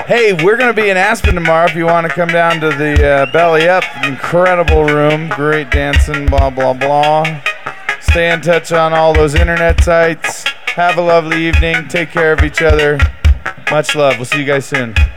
Hey, we're going to be in Aspen tomorrow if you want to come down to the Belly Up. Incredible room. Great dancing, blah, blah, blah. Stay in touch on all those internet sites. Have a lovely evening. Take care of each other. Much love. We'll see you guys soon.